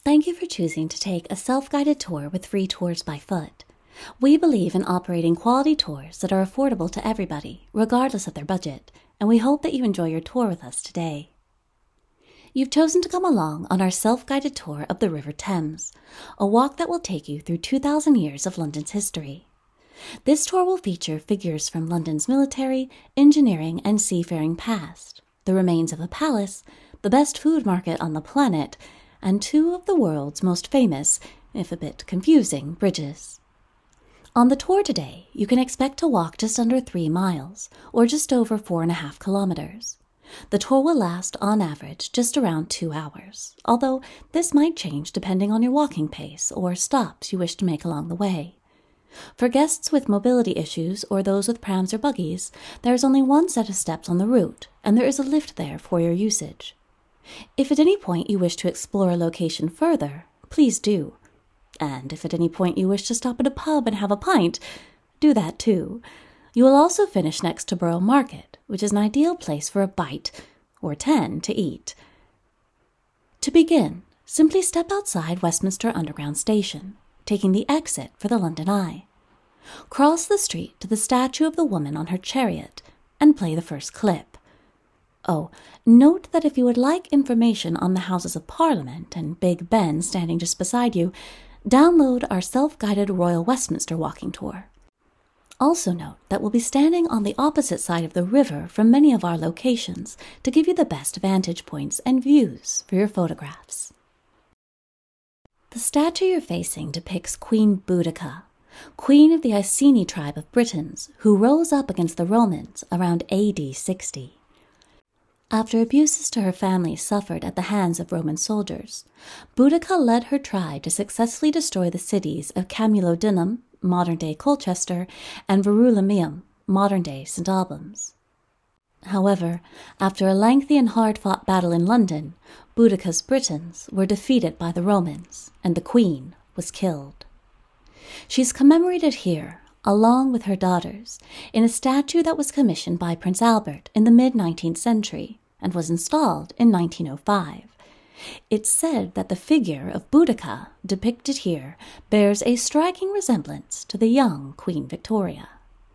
Thank you for choosing to take a self-guided tour with free tours by foot. We believe in operating quality tours that are affordable to everybody, regardless of their budget, and we hope that you enjoy your tour with us today. You've chosen to come along on our self-guided tour of the River Thames, a walk that will take you through 2,000 years of London's history. This tour will feature figures from London's military, engineering, and seafaring past, the remains of a palace, the best food market on the planet, and two of the world's most famous, if a bit confusing, bridges. On the tour today, you can expect to walk just under 3 miles, or just over 4.5 kilometers. The tour will last, on average, just around 2 hours, although this might change depending on your walking pace or stops you wish to make along the way. For guests with mobility issues or those with prams or buggies, there is only one set of steps on the route, and there is a lift there for your usage. If at any point you wish to explore a location further, please do. And if at any point you wish to stop at a pub and have a pint, do that too. You will also finish next to Borough Market, which is an ideal place for a bite, or 10 to eat. To begin, simply step outside Westminster Underground Station, taking the exit for the London Eye. Cross the street to the statue of the woman on her chariot, and play the first clip. Oh, note that if you would like information on the Houses of Parliament and Big Ben standing just beside you, download our self-guided Royal Westminster walking tour. Also note that we'll be standing on the opposite side of the river from many of our locations to give you the best vantage points and views for your photographs. The statue you're facing depicts Queen Boudica, queen of the Iceni tribe of Britons who rose up against the Romans around AD 60. After abuses to her family suffered at the hands of Roman soldiers, Boudica led her tribe to successfully destroy the cities of Camulodunum, modern-day Colchester, and Verulamium, modern-day St. Albans. However, after a lengthy and hard-fought battle in London, Boudica's Britons were defeated by the Romans, and the Queen was killed. She's commemorated here, along with her daughters, in a statue that was commissioned by Prince Albert in the mid-19th century and was installed in 1905. It's said that the figure of Boudica depicted here bears a striking resemblance to the young Queen Victoria.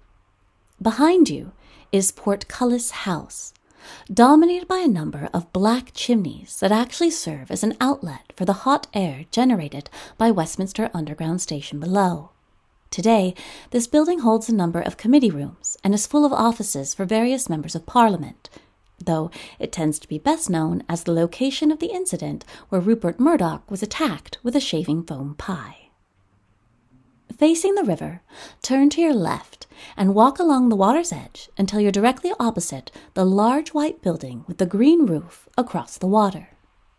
Behind you is Portcullis House, dominated by a number of black chimneys that actually serve as an outlet for the hot air generated by Westminster Underground Station below. Today, this building holds a number of committee rooms and is full of offices for various members of Parliament, though it tends to be best known as the location of the incident where Rupert Murdoch was attacked with a shaving foam pie. Facing the river, turn to your left and walk along the water's edge until you're directly opposite the large white building with the green roof across the water.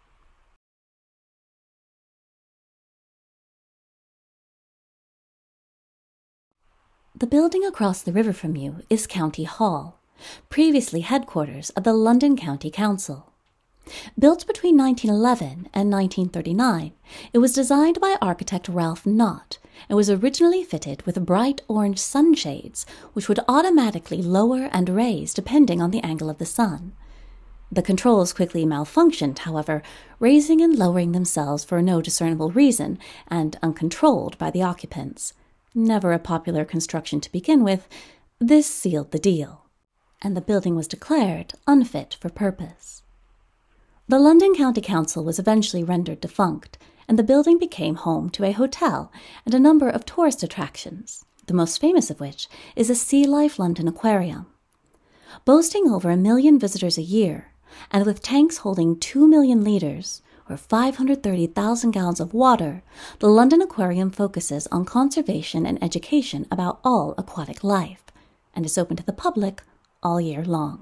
The building across the river from you is County Hall, previously headquarters of the London County Council. Built between 1911 and 1939, it was designed by architect Ralph Knott and was originally fitted with bright orange sunshades, which would automatically lower and raise depending on the angle of the sun. The controls quickly malfunctioned, however, raising and lowering themselves for no discernible reason and uncontrolled by the occupants. Never a popular construction to begin with, this sealed the deal, and the building was declared unfit for purpose. The London County Council was eventually rendered defunct, and the building became home to a hotel and a number of tourist attractions, the most famous of which is a Sea Life London Aquarium. Boasting over 1 million visitors a year, and with tanks holding 2 million litres, or 530,000 gallons of water, the London Aquarium focuses on conservation and education about all aquatic life, and is open to the public all year long.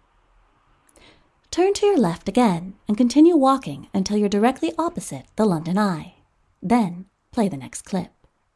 Turn to your left again and continue walking until you're directly opposite the London Eye. Then play the next clip.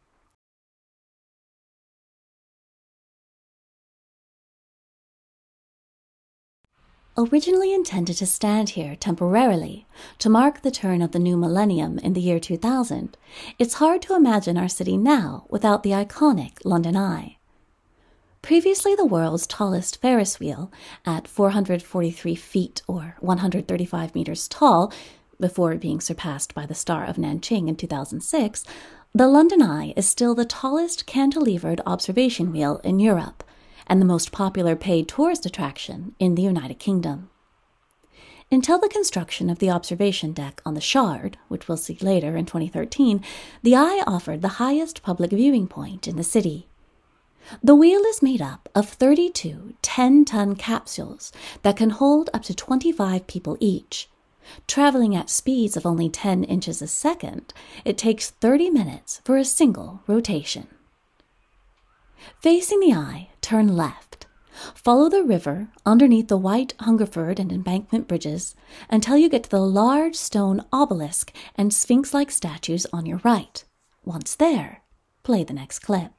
Originally intended to stand here temporarily to mark the turn of the new millennium in the year 2000, it's hard to imagine our city now without the iconic London Eye. Previously the world's tallest Ferris wheel, at 443 feet or 135 meters tall, before being surpassed by the Star of Nanjing in 2006, the London Eye is still the tallest cantilevered observation wheel in Europe and the most popular paid tourist attraction in the United Kingdom. Until the construction of the observation deck on the Shard, which we'll see later in 2013, the Eye offered the highest public viewing point in the city. The wheel is made up of 32 10-ton capsules that can hold up to 25 people each. Traveling at speeds of only 10 inches a second, it takes 30 minutes for a single rotation. Facing the Eye, turn left. Follow the river underneath the white Hungerford and Embankment bridges until you get to the large stone obelisk and sphinx-like statues on your right. Once there, play the next clip.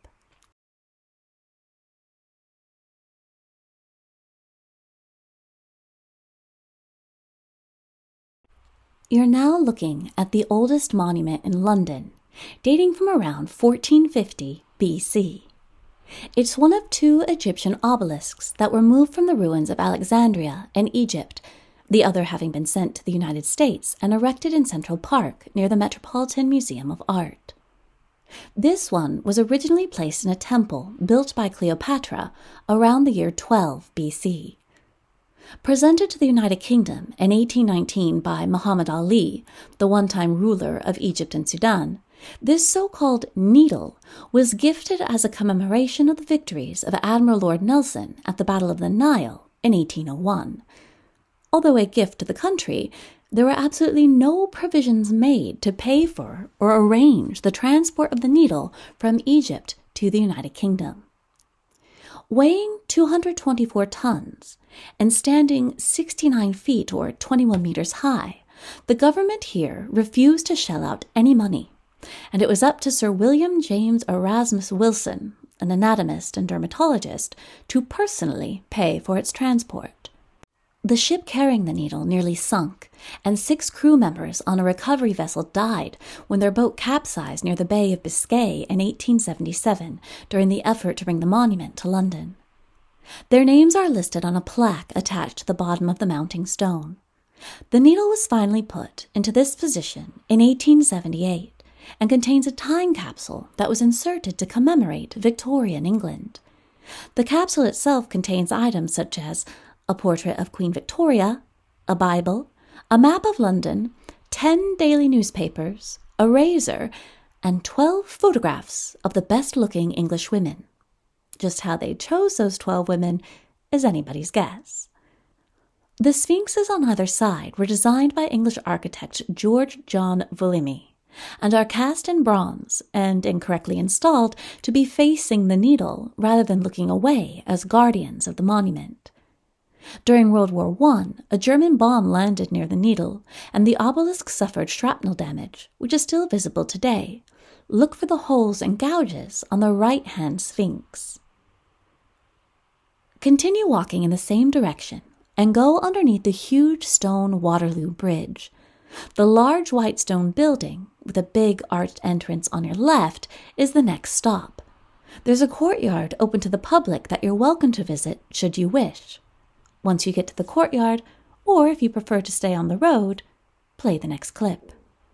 You're now looking at the oldest monument in London, dating from around 1450 BC. It's one of 2 Egyptian obelisks that were moved from the ruins of Alexandria in Egypt, the other having been sent to the United States and erected in Central Park near the Metropolitan Museum of Art. This one was originally placed in a temple built by Cleopatra around the year 12 BC. Presented to the United Kingdom in 1819 by Muhammad Ali, the one-time ruler of Egypt and Sudan, this so-called needle was gifted as a commemoration of the victories of Admiral Lord Nelson at the Battle of the Nile in 1801. Although a gift to the country, there were absolutely no provisions made to pay for or arrange the transport of the needle from Egypt to the United Kingdom. Weighing 224 tons and standing 69 feet or 21 meters high, the government here refused to shell out any money, and it was up to Sir William James Erasmus Wilson, an anatomist and dermatologist, to personally pay for its transport. The ship carrying the needle nearly sunk, and 6 crew members on a recovery vessel died when their boat capsized near the Bay of Biscay in 1877 during the effort to bring the monument to London. Their names are listed on a plaque attached to the bottom of the mounting stone. The needle was finally put into this position in 1878 and contains a time capsule that was inserted to commemorate Victorian England. The capsule itself contains items such as a portrait of Queen Victoria, a Bible, a map of London, 10 daily newspapers, a razor, and 12 photographs of the best-looking English women. Just how they chose those 12 women is anybody's guess. The sphinxes on either side were designed by English architect George John Volimy and are cast in bronze and incorrectly installed to be facing the needle rather than looking away as guardians of the monument. During World War I, a German bomb landed near the needle, and the obelisk suffered shrapnel damage, which is still visible today. Look for the holes and gouges on the right-hand sphinx. Continue walking in the same direction and go underneath the huge stone Waterloo Bridge. The large white stone building, with a big arched entrance on your left, is the next stop. There's a courtyard open to the public that you're welcome to visit should you wish. Once you get to the courtyard, or if you prefer to stay on the road, play the next clip.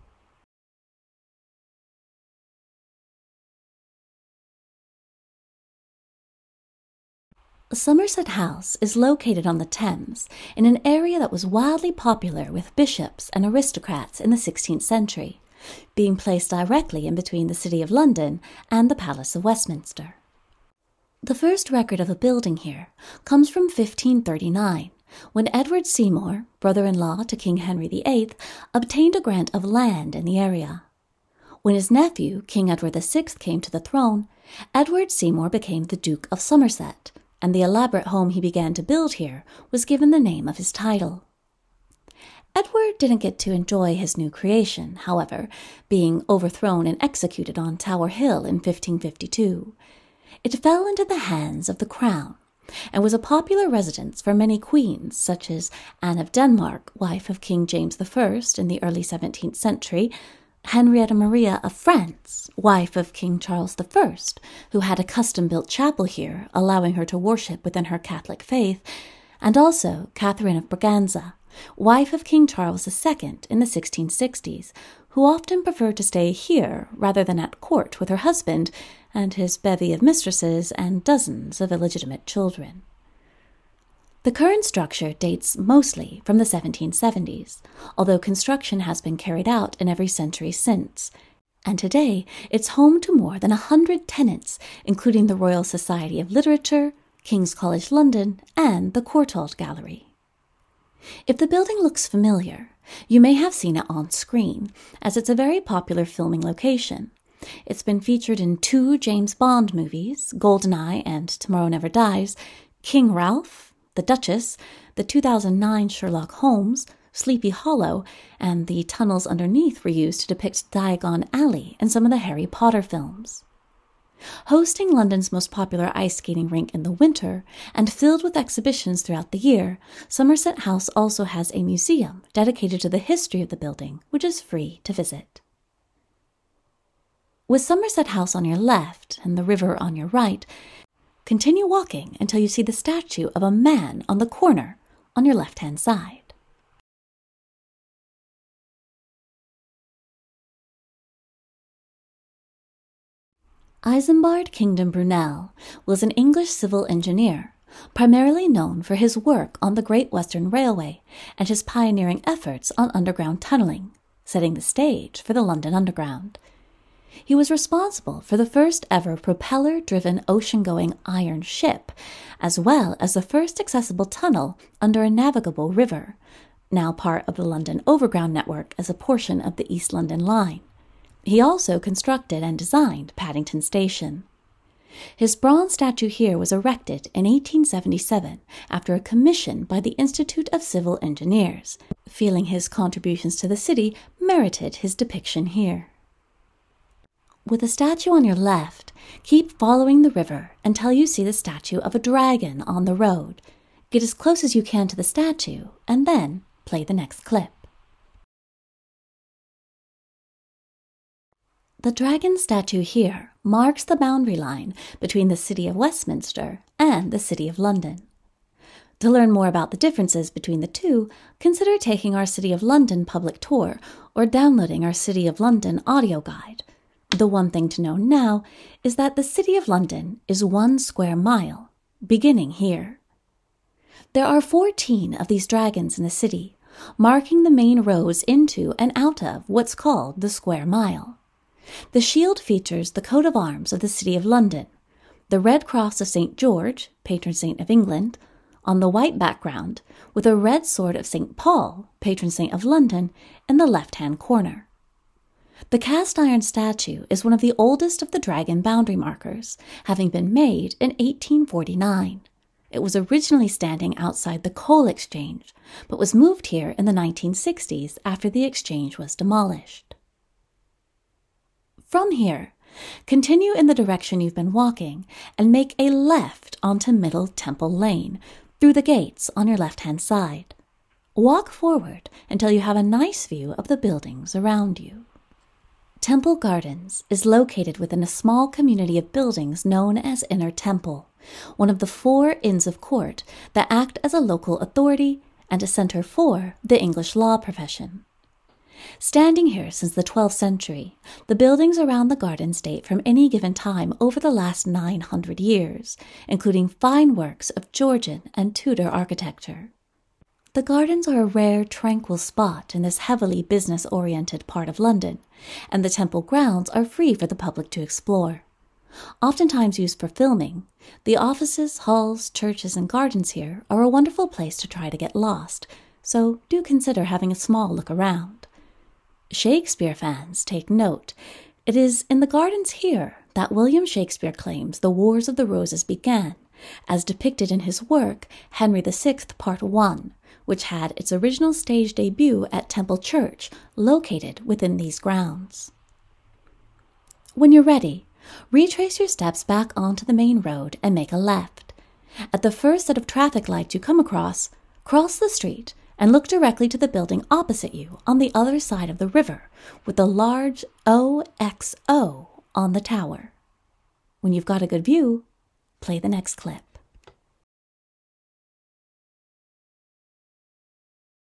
Somerset House is located on the Thames in an area that was wildly popular with bishops and aristocrats in the 16th century, being placed directly in between the City of London and the Palace of Westminster. The first record of a building here comes from 1539, when Edward Seymour, brother-in-law to King Henry VIII, obtained a grant of land in the area. When his nephew, King Edward VI, came to the throne, Edward Seymour became the Duke of Somerset, and the elaborate home he began to build here was given the name of his title. Edward didn't get to enjoy his new creation, however, being overthrown and executed on Tower Hill in 1552. It fell into the hands of the crown, and was a popular residence for many queens, such as Anne of Denmark, wife of King James I in the early 17th century, Henrietta Maria of France, wife of King Charles I, who had a custom-built chapel here, allowing her to worship within her Catholic faith, and also Catherine of Braganza, wife of King Charles II in the 1660s, who often preferred to stay here rather than at court with her husband and his bevy of mistresses and dozens of illegitimate children. The current structure dates mostly from the 1770s, although construction has been carried out in every century since, and today it's home to more than 100 tenants, including the Royal Society of Literature, King's College London, and the Courtauld Gallery. If the building looks familiar, you may have seen it on screen, as it's a very popular filming location. It's been featured in 2 James Bond movies, GoldenEye and Tomorrow Never Dies, King Ralph, The Duchess, the 2009 Sherlock Holmes, Sleepy Hollow, and the tunnels underneath were used to depict Diagon Alley in some of the Harry Potter films. Hosting London's most popular ice skating rink in the winter and filled with exhibitions throughout the year, Somerset House also has a museum dedicated to the history of the building, which is free to visit. With Somerset House on your left and the river on your right, continue walking until you see the statue of a man on the corner on your left-hand side. Isambard Kingdom Brunel was an English civil engineer, primarily known for his work on the Great Western Railway and his pioneering efforts on underground tunneling, setting the stage for the London Underground. He was responsible for the first ever propeller-driven ocean-going iron ship, as well as the first accessible tunnel under a navigable river, now part of the London Overground network as a portion of the East London Line. He also constructed and designed Paddington Station. His bronze statue here was erected in 1877 after a commission by the Institute of Civil Engineers, feeling his contributions to the city merited his depiction here. With the statue on your left, keep following the river until you see the statue of a dragon on the road. Get as close as you can to the statue, and then play the next clip. The dragon statue here marks the boundary line between the City of Westminster and the City of London. To learn more about the differences between the two, consider taking our City of London public tour or downloading our City of London audio guide. The one thing to know now is that the City of London is 1 square mile, beginning here. There are 14 of these dragons in the city, marking the main roads into and out of what's called the square mile. The shield features the coat of arms of the City of London, the Red Cross of St. George, patron saint of England, on the white background, with a red sword of St. Paul, patron saint of London, in the left-hand corner. The cast-iron statue is one of the oldest of the dragon boundary markers, having been made in 1849. It was originally standing outside the coal exchange, but was moved here in the 1960s after the exchange was demolished. From here, continue in the direction you've been walking and make a left onto Middle Temple Lane, through the gates on your left-hand side. Walk forward until you have a nice view of the buildings around you. Temple Gardens is located within a small community of buildings known as Inner Temple, one of the 4 Inns of Court that act as a local authority and a center for the English law profession. Standing here since the 12th century, the buildings around the gardens date from any given time over the last 900 years, including fine works of Georgian and Tudor architecture. The gardens are a rare, tranquil spot in this heavily business-oriented part of London, and the temple grounds are free for the public to explore. Oftentimes used for filming, the offices, halls, churches, and gardens here are a wonderful place to try to get lost, so do consider having a small look around. Shakespeare fans take note. It is in the gardens here that William Shakespeare claims the Wars of the Roses began, as depicted in his work Henry VI Part 1, which had its original stage debut at Temple Church, located within these grounds. When you're ready, retrace your steps back onto the main road and make a left. At the first set of traffic lights you come across, cross the street and look directly to the building opposite you on the other side of the river with the large OXO on the tower. When you've got a good view, play the next clip.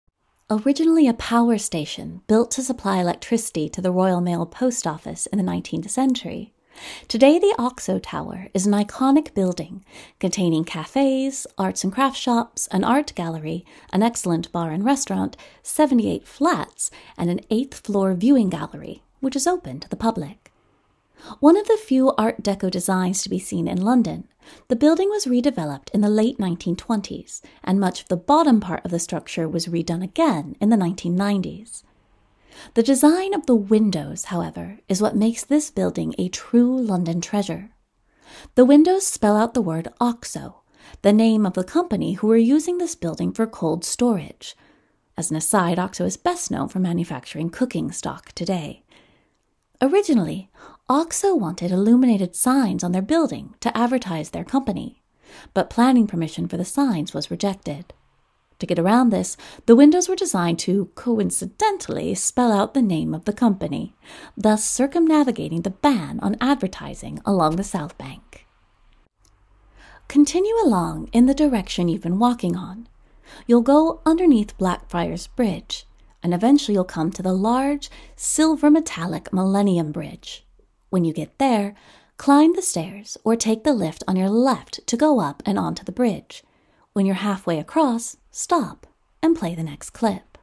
Originally a power station built to supply electricity to the Royal Mail Post Office in the 19th century, today the Oxo Tower is an iconic building containing cafes, arts and crafts shops, an art gallery, an excellent bar and restaurant, 78 flats, and an 8th-floor viewing gallery, which is open to the public. One of the few Art Deco designs to be seen in London, the building was redeveloped in the late 1920s, and much of the bottom part of the structure was redone again in the 1990s. The design of the windows, however, is what makes this building a true London treasure. The windows spell out the word OXO, the name of the company who were using this building for cold storage. As an aside, OXO is best known for manufacturing cooking stock today. Originally, OXO wanted illuminated signs on their building to advertise their company, but planning permission for the signs was rejected. To get around this, the windows were designed to, coincidentally, spell out the name of the company, thus circumnavigating the ban on advertising along the South Bank. Continue along in the direction you've been walking on. You'll go underneath Blackfriars Bridge, and eventually you'll come to the large, silver metallic Millennium Bridge. When you get there, climb the stairs or take the lift on your left to go up and onto the bridge. When you're halfway across, stop and play the next clip.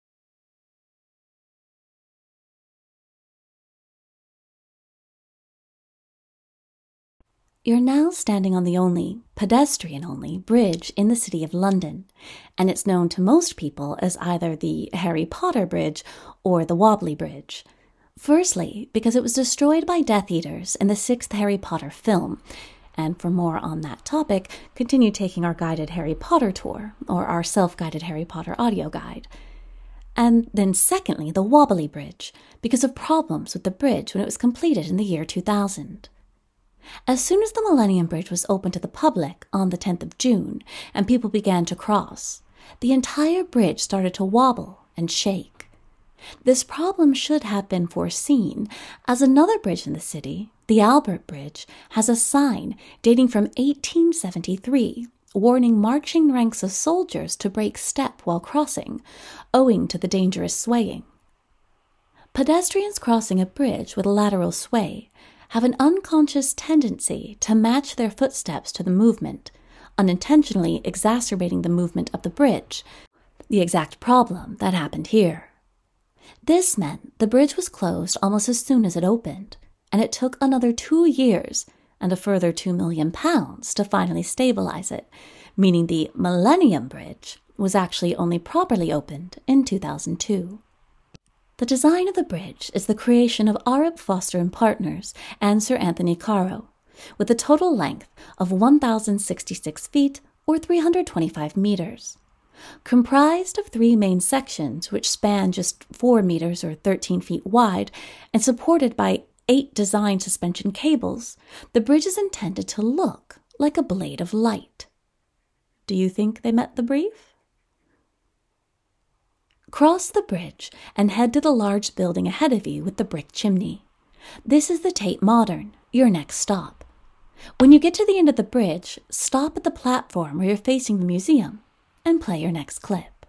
You're now standing on the only, pedestrian-only, bridge in the City of London, and it's known to most people as either the Harry Potter Bridge or the Wobbly Bridge. Firstly, because it was destroyed by Death Eaters in the 6th Harry Potter film, and for more on that topic, continue taking our guided Harry Potter tour, or our self-guided Harry Potter audio guide. And then secondly, the Wobbly Bridge, because of problems with the bridge when it was completed in the year 2000. As soon as the Millennium Bridge was open to the public on the 10th of June, and people began to cross, the entire bridge started to wobble and shake. This problem should have been foreseen, as another bridge in the city, the Albert Bridge, has a sign dating from 1873 warning marching ranks of soldiers to break step while crossing, owing to the dangerous swaying. Pedestrians crossing a bridge with lateral sway have an unconscious tendency to match their footsteps to the movement, unintentionally exacerbating the movement of the bridge, the exact problem that happened here. This meant the bridge was closed almost as soon as it opened, and it took another 2 years and a further £2 million to finally stabilize it, meaning the Millennium Bridge was actually only properly opened in 2002. The design of the bridge is the creation of Arup Foster & Partners and Sir Anthony Caro, with a total length of 1,066 feet or 325 meters. Comprised of 3 main sections which span just 4 meters or 13 feet wide and supported by 8 design suspension cables, the bridge is intended to look like a blade of light. Do you think they met the brief? Cross the bridge and head to the large building ahead of you with the brick chimney. This is the Tate Modern, your next stop. When you get to the end of the bridge, stop at the platform where you're facing the museum and play your next clip.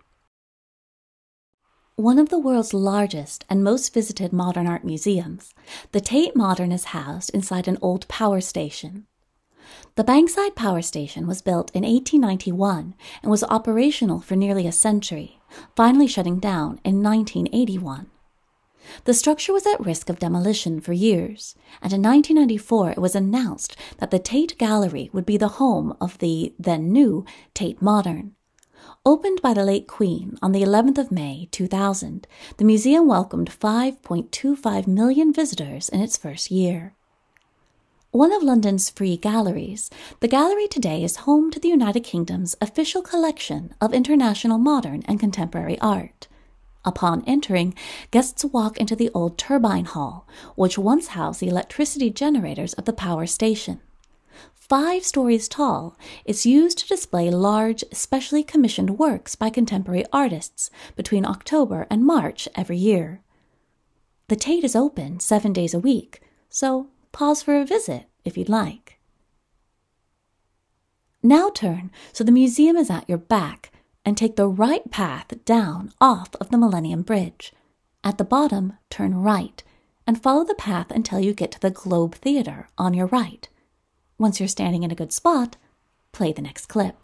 One of the world's largest and most visited modern art museums, the Tate Modern is housed inside an old power station. The Bankside Power Station was built in 1891 and was operational for nearly a century, finally shutting down in 1981. The structure was at risk of demolition for years, and in 1994 it was announced that the Tate Gallery would be the home of the then-new Tate Modern. Opened by the late Queen on the 11th of May 2000, the museum welcomed 5.25 million visitors in its first year. One of London's free galleries, the gallery today is home to the United Kingdom's official collection of international modern and contemporary art. Upon entering, guests walk into the old turbine hall, which once housed the electricity generators of the power station. 5 stories tall, it's used to display large, specially commissioned works by contemporary artists between October and March every year. The Tate is open 7 days a week, so pause for a visit if you'd like. Now turn so the museum is at your back and take the right path down off of the Millennium Bridge. At the bottom, turn right and follow the path until you get to the Globe Theatre on your right. Once you're standing in a good spot, play the next clip.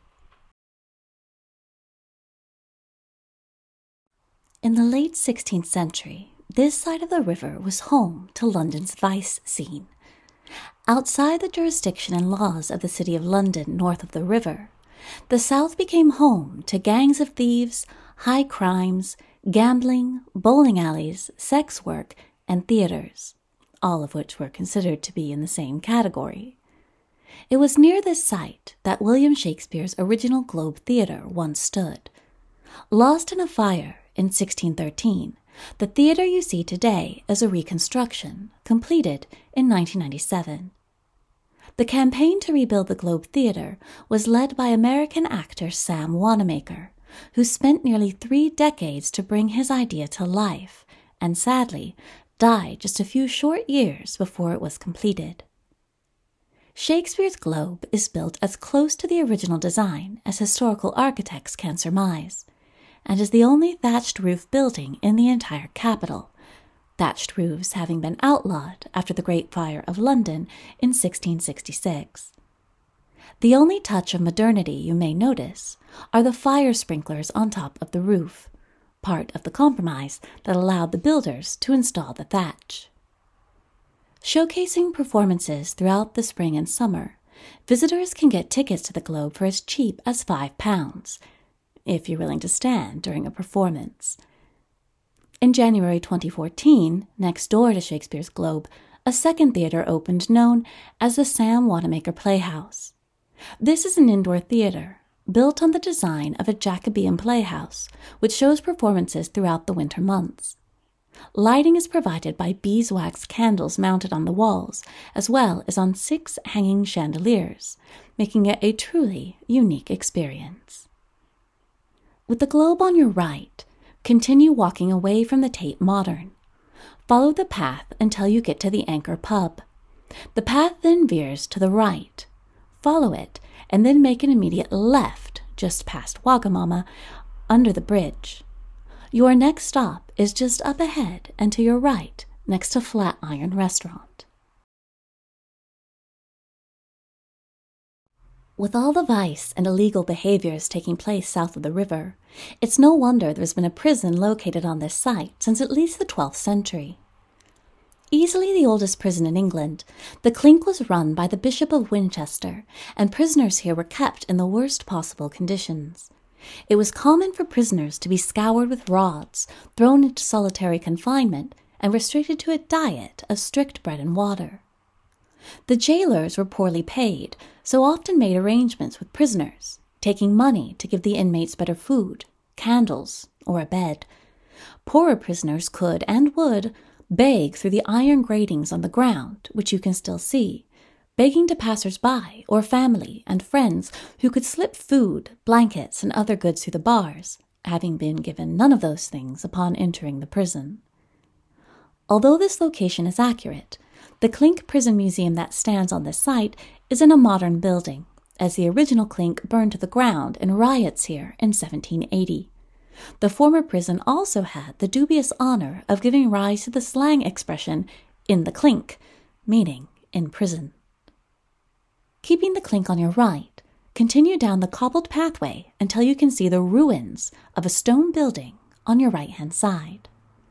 In the late 16th century, this side of the river was home to London's vice scene. Outside the jurisdiction and laws of the City of London north of the river, the South became home to gangs of thieves, high crimes, gambling, bowling alleys, sex work, and theaters, all of which were considered to be in the same category. It was near this site that William Shakespeare's original Globe Theatre once stood. Lost in a fire in 1613, the theatre you see today is a reconstruction, completed in 1997. The campaign to rebuild the Globe Theatre was led by American actor Sam Wanamaker, who spent nearly 3 decades to bring his idea to life, and sadly, died just a few short years before it was completed. Shakespeare's Globe is built as close to the original design as historical architects can surmise, and is the only thatched roof building in the entire capital, thatched roofs having been outlawed after the Great Fire of London in 1666. The only touch of modernity you may notice are the fire sprinklers on top of the roof, part of the compromise that allowed the builders to install the thatch. Showcasing performances throughout the spring and summer, visitors can get tickets to the Globe for as cheap as £5, if you're willing to stand during a performance. In January 2014, next door to Shakespeare's Globe, a second theatre opened known as the Sam Wanamaker Playhouse. This is an indoor theatre, built on the design of a Jacobean playhouse, which shows performances throughout the winter months. Lighting is provided by beeswax candles mounted on the walls, as well as on 6 hanging chandeliers, making it a truly unique experience. With the Globe on your right, continue walking away from the Tate Modern. Follow the path until you get to the Anchor Pub. The path then veers to the right. Follow it, and then make an immediate left just past Wagamama, under the bridge. Your next stop is just up ahead and to your right, next to Flatiron Restaurant. With all the vice and illegal behaviors taking place south of the river, it's no wonder there's been a prison located on this site since at least the 12th century. Easily the oldest prison in England, the Clink was run by the Bishop of Winchester, and prisoners here were kept in the worst possible conditions. It was common for prisoners to be scoured with rods, thrown into solitary confinement, and restricted to a diet of strict bread and water. The jailers were poorly paid, so often made arrangements with prisoners, taking money to give the inmates better food, candles, or a bed. Poorer prisoners could and would beg through the iron gratings on the ground, which you can still see, begging to passers-by or family and friends who could slip food, blankets, and other goods through the bars, having been given none of those things upon entering the prison. Although this location is accurate, the Clink Prison Museum that stands on this site is in a modern building, as the original Clink burned to the ground in riots here in 1780. The former prison also had the dubious honor of giving rise to the slang expression, "in the Clink," meaning in prison. Keeping the Clink on your right, continue down the cobbled pathway until you can see the ruins of a stone building on your right-hand side.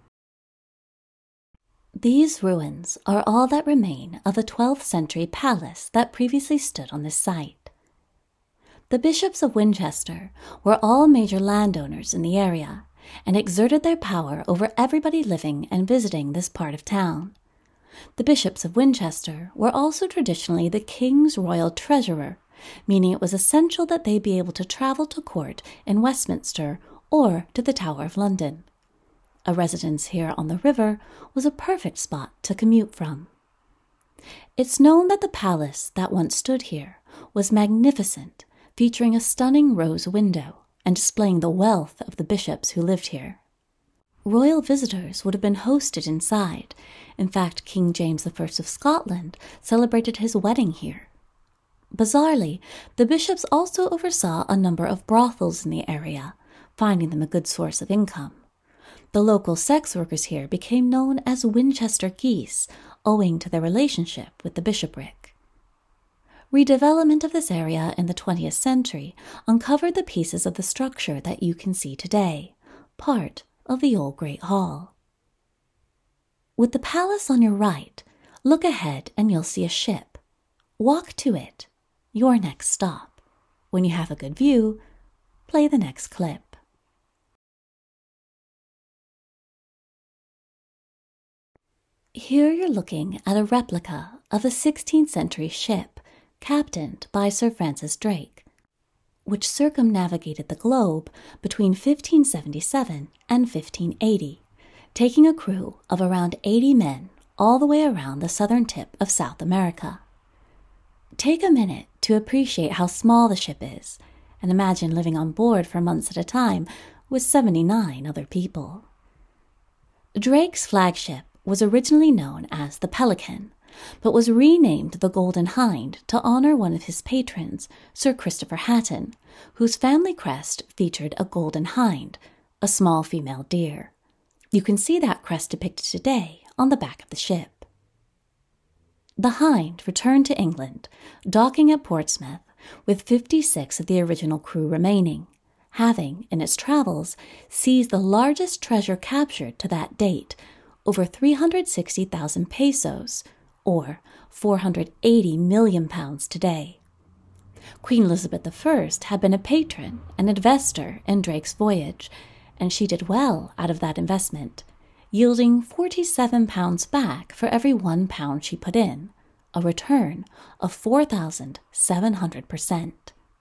These ruins are all that remain of a 12th century palace that previously stood on this site. The bishops of Winchester were all major landowners in the area and exerted their power over everybody living and visiting this part of town. The bishops of Winchester were also traditionally the king's royal treasurer, meaning it was essential that they be able to travel to court in Westminster or to the Tower of London. A residence here on the river was a perfect spot to commute from. It's known that the palace that once stood here was magnificent, featuring a stunning rose window and displaying the wealth of the bishops who lived here. Royal visitors would have been hosted inside. In fact, King James I of Scotland celebrated his wedding here. Bizarrely, the bishops also oversaw a number of brothels in the area, finding them a good source of income. The local sex workers here became known as Winchester geese, owing to their relationship with the bishopric. Redevelopment of this area in the 20th century uncovered the pieces of the structure that you can see today, part of the old Great Hall. With the palace on your right, look ahead and you'll see a ship. Walk to it, your next stop. When you have a good view, play the next clip. Here you're looking at a replica of a 16th century ship captained by Sir Francis Drake, which circumnavigated the globe between 1577 and 1580, taking a crew of around 80 men all the way around the southern tip of South America. Take a minute to appreciate how small the ship is, and imagine living on board for months at a time with 79 other people. Drake's flagship was originally known as the Pelican, but was renamed the Golden Hind to honor one of his patrons, Sir Christopher Hatton, whose family crest featured a golden hind, a small female deer. You can see that crest depicted today on the back of the ship. The Hind returned to England, docking at Portsmouth, with 56 of the original crew remaining, having, in its travels, seized the largest treasure captured to that date, over 360,000 pesos, or 480 million pounds today. Queen Elizabeth I had been a patron and investor in Drake's voyage, and she did well out of that investment, yielding 47 pounds back for every 1 pound she put in, a return of 4,700%.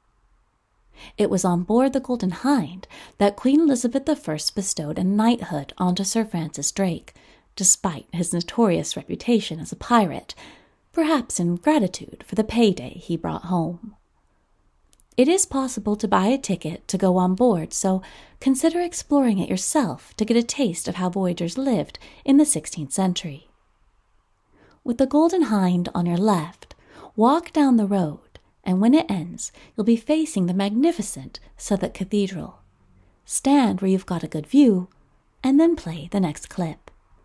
It was on board the Golden Hind that Queen Elizabeth I bestowed a knighthood onto Sir Francis Drake, despite his notorious reputation as a pirate, perhaps in gratitude for the payday he brought home. It is possible to buy a ticket to go on board, so consider exploring it yourself to get a taste of how voyagers lived in the 16th century. With the Golden Hind on your left, walk down the road, and when it ends, you'll be facing the magnificent Southwark Cathedral. Stand where you've got a good view, and then play the next clip.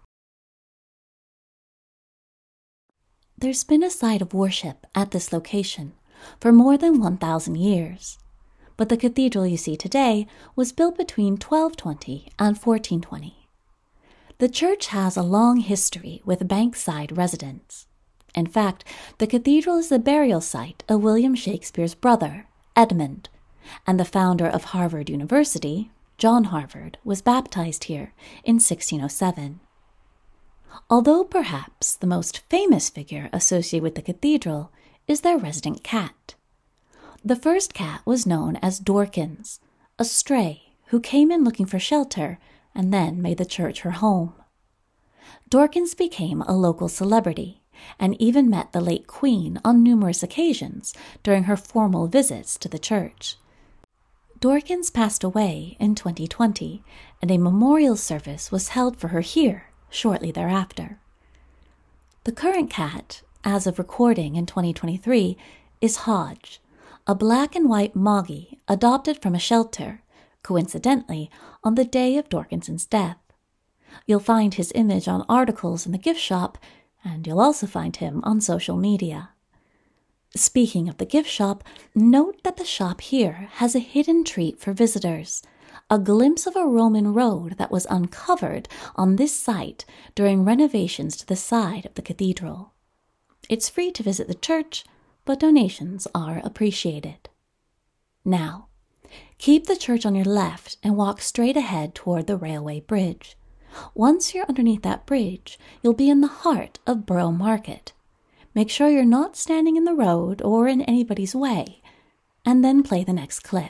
There's been a site of worship at this location for more than 1,000 years, but the cathedral you see today was built between 1220 and 1420. The church has a long history with Bankside residents. In fact, the cathedral is the burial site of William Shakespeare's brother, Edmund, and the founder of Harvard University, John Harvard, was baptized here in 1607. Although perhaps the most famous figure associated with the cathedral is their resident cat. The first cat was known as Dorkins, a stray who came in looking for shelter and then made the church her home. Dorkins became a local celebrity and even met the late Queen on numerous occasions during her formal visits to the church. Dorkins passed away in 2020, and a memorial service was held for her here shortly thereafter. The current cat, as of recording in 2023, is Hodge, a black and white moggy adopted from a shelter, coincidentally on the day of Dorkinson's death. You'll find his image on articles in the gift shop, and you'll also find him on social media. Speaking of the gift shop, note that the shop here has a hidden treat for visitors, a glimpse of a Roman road that was uncovered on this site during renovations to the side of the cathedral. It's free to visit the church, but donations are appreciated. Now, keep the church on your left and walk straight ahead toward the railway bridge. Once you're underneath that bridge, you'll be in the heart of Borough Market. Make sure you're not standing in the road or in anybody's way, and then play the next clip.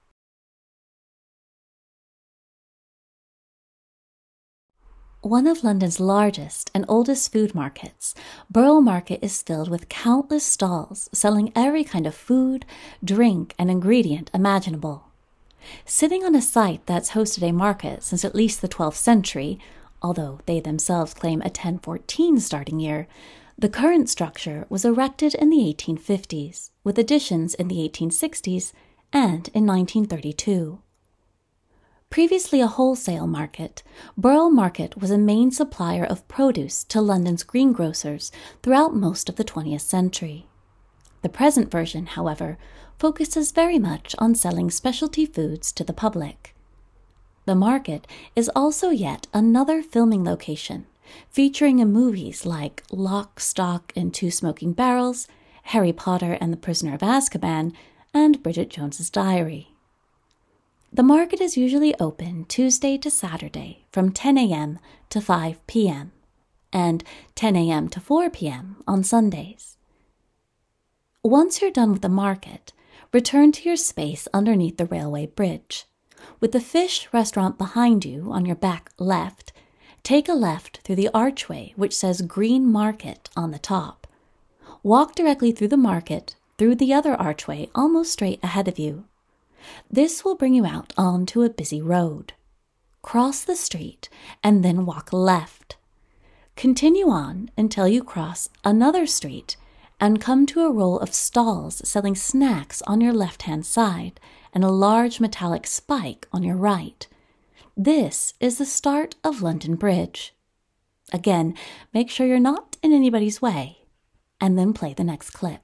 One of London's largest and oldest food markets, Borough Market is filled with countless stalls selling every kind of food, drink, and ingredient imaginable. Sitting on a site that's hosted a market since at least the 12th century, although they themselves claim a 1014 starting year, the current structure was erected in the 1850s, with additions in the 1860s and in 1932. Previously a wholesale market, Borough Market was a main supplier of produce to London's greengrocers throughout most of the 20th century. The present version, however, focuses very much on selling specialty foods to the public. The market is also yet another filming location, featuring in movies like Lock, Stock, and Two Smoking Barrels, Harry Potter and the Prisoner of Azkaban, and Bridget Jones's Diary. The market is usually open Tuesday to Saturday from 10 a.m. to 5 p.m. and 10 a.m. to 4 p.m. on Sundays. Once you're done with the market, return to your space underneath the railway bridge. With the fish restaurant behind you on your back left, take a left through the archway which says Green Market on the top. Walk directly through the market, through the other archway almost straight ahead of you. This will bring you out onto a busy road. Cross the street and then walk left. Continue on until you cross another street and come to a row of stalls selling snacks on your left-hand side and a large metallic spike on your right. This is the start of London Bridge. Again, make sure you're not in anybody's way, and then play the next clip.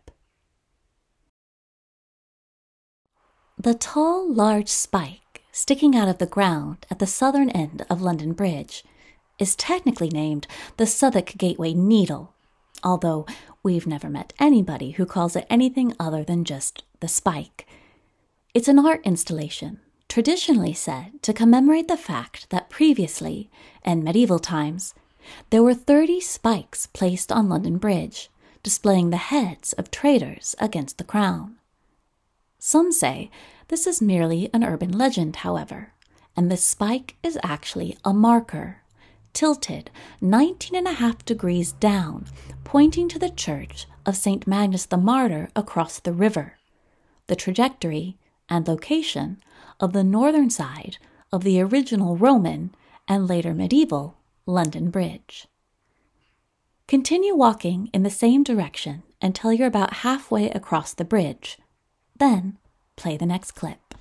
The tall, large spike sticking out of the ground at the southern end of London Bridge is technically named the Southwark Gateway Needle, although we've never met anybody who calls it anything other than just the spike. It's an art installation, traditionally said to commemorate the fact that previously, in medieval times, there were 30 spikes placed on London Bridge, displaying the heads of traitors against the crown. Some say this is merely an urban legend, however, and this spike is actually a marker, tilted 19.5 degrees down, pointing to the church of St. Magnus the Martyr across the river, the trajectory and location of the northern side of the original Roman and later medieval London Bridge. Continue walking in the same direction until you're about halfway across the bridge. Then, play the next clip.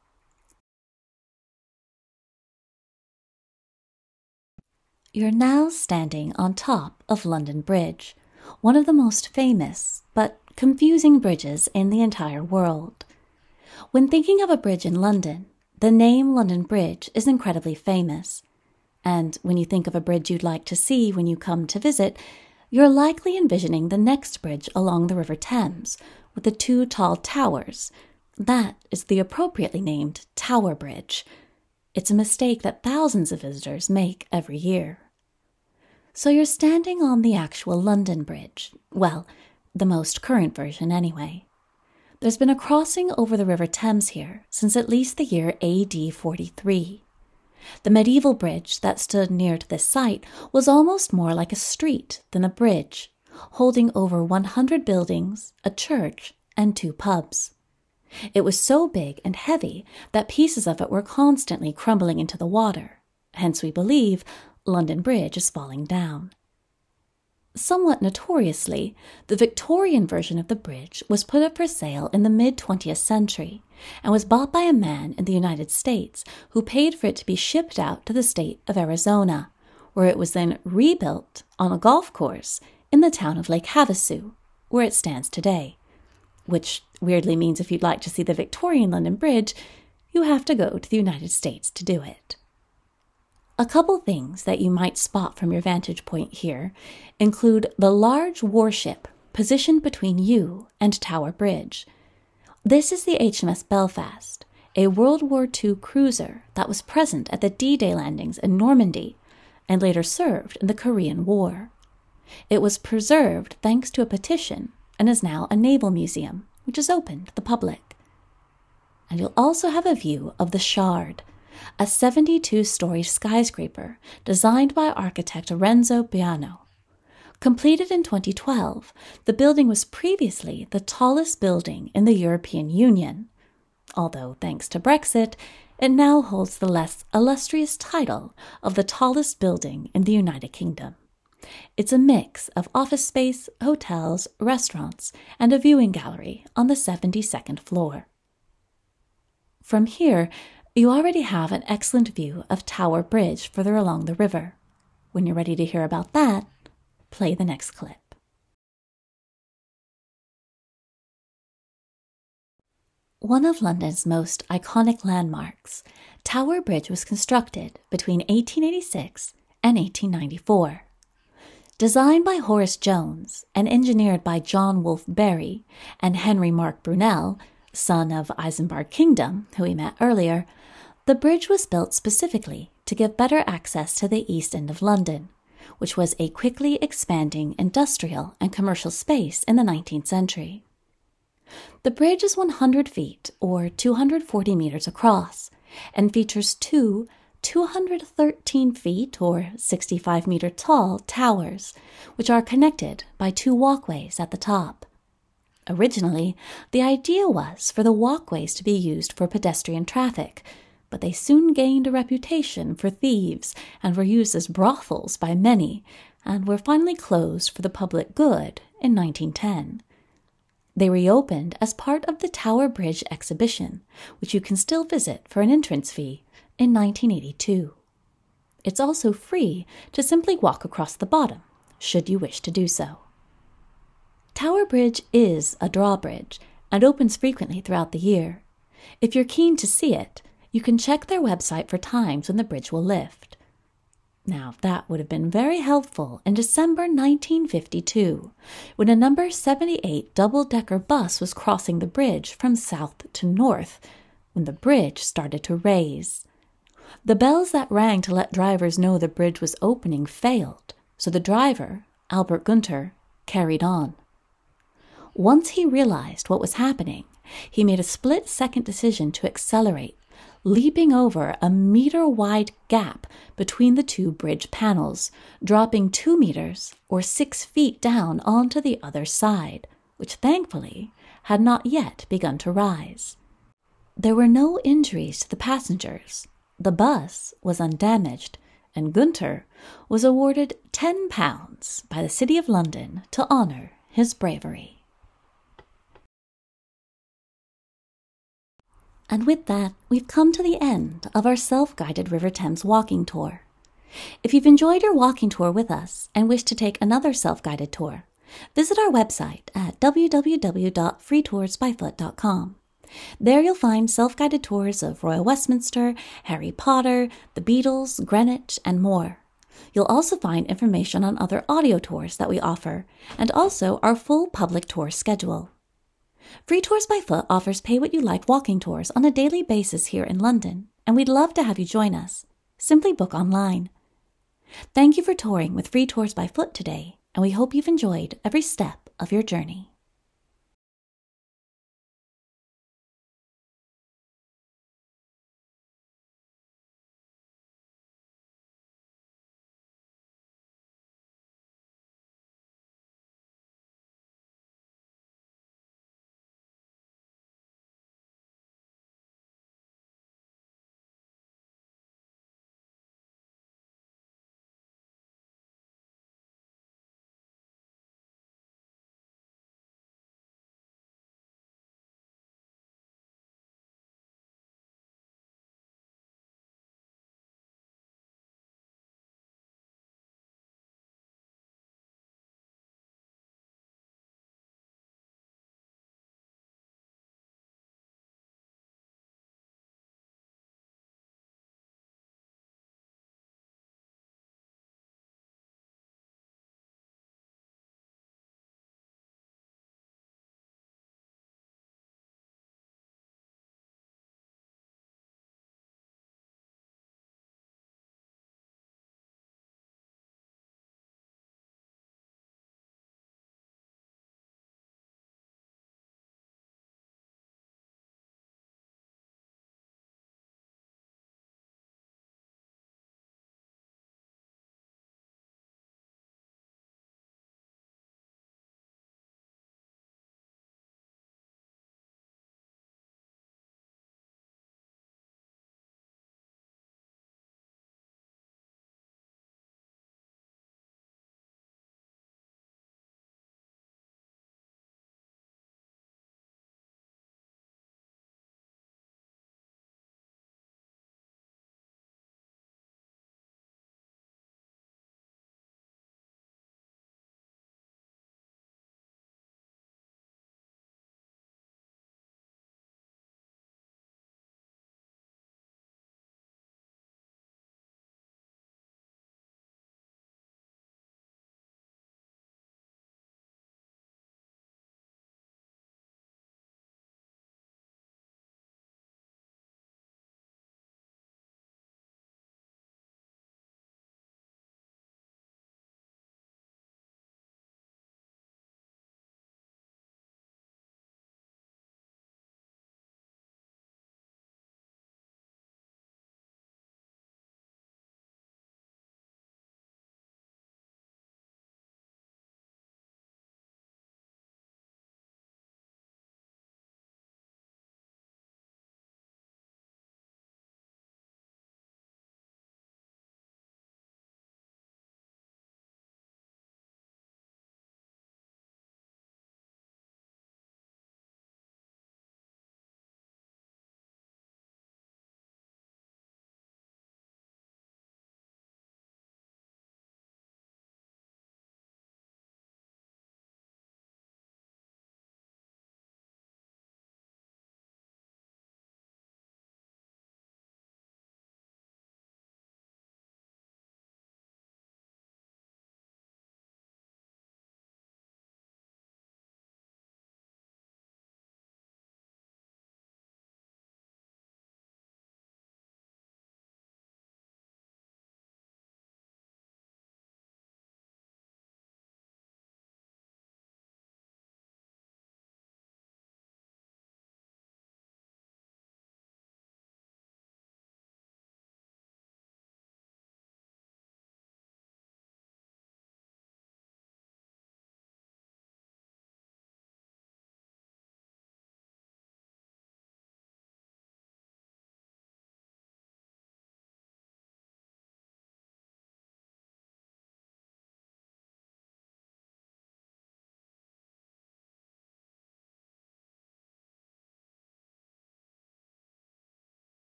You're now standing on top of London Bridge, one of the most famous but confusing bridges in the entire world. When thinking of a bridge in London, the name London Bridge is incredibly famous. And when you think of a bridge you'd like to see when you come to visit, you're likely envisioning the next bridge along the River Thames with the two tall towers. That is the appropriately named Tower Bridge. It's a mistake that thousands of visitors make every year. So you're standing on the actual London Bridge. Well, the most current version anyway. There's been a crossing over the River Thames here since at least the year AD 43. The medieval bridge that stood near to this site was almost more like a street than a bridge, holding over 100 buildings, a church, and 2 pubs. It was so big and heavy that pieces of it were constantly crumbling into the water, hence we believe London Bridge is falling down. Somewhat notoriously, the Victorian version of the bridge was put up for sale in the mid-20th century and was bought by a man in the United States who paid for it to be shipped out to the state of Arizona, where it was then rebuilt on a golf course in the town of Lake Havasu, where it stands today, which weirdly means if you'd like to see the Victorian London Bridge, you have to go to the United States to do it. A couple things that you might spot from your vantage point here include the large warship positioned between you and Tower Bridge. This is the HMS Belfast, a World War II cruiser that was present at the D-Day landings in Normandy and later served in the Korean War. It was preserved thanks to a petition and is now a naval museum, which is open to the public. And you'll also have a view of the Shard, a 72-story skyscraper designed by architect Renzo Piano. Completed in 2012, the building was previously the tallest building in the European Union, although thanks to Brexit, it now holds the less illustrious title of the tallest building in the United Kingdom. It's a mix of office space, hotels, restaurants, and a viewing gallery on the 72nd floor. From here, you already have an excellent view of Tower Bridge further along the river. When you're ready to hear about that, play the next clip. One of London's most iconic landmarks, Tower Bridge was constructed between 1886 and 1894. Designed by Horace Jones and engineered by John Wolfe Barry and Henry Mark Brunel, son of Isambard Kingdom, who we met earlier, the bridge was built specifically to give better access to the East End of London, which was a quickly expanding industrial and commercial space in the 19th century. The bridge is 100 feet, or 240 meters across, and features two 213 feet, or 65-meter tall, towers, which are connected by two walkways at the top. Originally, the idea was for the walkways to be used for pedestrian traffic, but they soon gained a reputation for thieves and were used as brothels by many, and were finally closed for the public good in 1910. They reopened as part of the Tower Bridge exhibition, which you can still visit for an entrance fee, in 1982. It's also free to simply walk across the bottom, should you wish to do so. Tower Bridge is a drawbridge and opens frequently throughout the year. If you're keen to see it, you can check their website for times when the bridge will lift. Now, that would have been very helpful in December 1952, when a number 78 double-decker bus was crossing the bridge from south to north, when the bridge started to raise. The bells that rang to let drivers know the bridge was opening failed, so the driver, Albert Gunter, carried on. Once he realized what was happening, he made a split-second decision to accelerate, leaping over a meter-wide gap between the two bridge panels, dropping 2 meters or 6 feet down onto the other side, which thankfully had not yet begun to rise. There were no injuries to the passengers. The bus was undamaged, and Gunter was awarded £10 by the City of London to honor his bravery. And with that, we've come to the end of our self-guided River Thames walking tour. If you've enjoyed your walking tour with us and wish to take another self-guided tour, visit our website at www.freetoursbyfoot.com. There you'll find self-guided tours of Royal Westminster, Harry Potter, the Beatles, Greenwich, and more. You'll also find information on other audio tours that we offer, and also our full public tour schedule. Free Tours by Foot offers pay-what-you-like walking tours on a daily basis here in London, and we'd love to have you join us. Simply book online. Thank you for touring with Free Tours by Foot today, and we hope you've enjoyed every step of your journey.